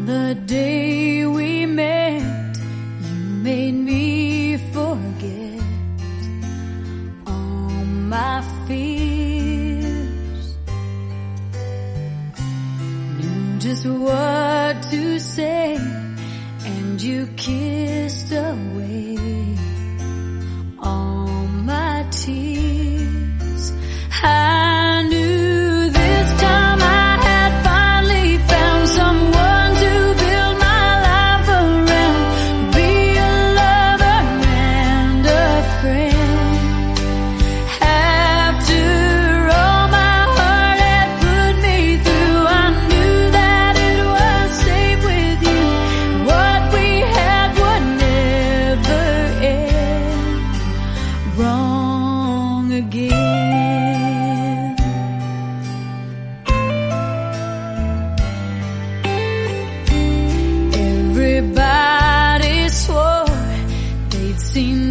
the day we met, you made me forget all my fears. Knew just what to say, and you kissed away all my tears. I knew this time I had finally found someone to build my life around, be a lover and a friend. After all my heart had put me through, I knew that it was safe with you. What we had would never end wrong again. Everybody swore they'd seen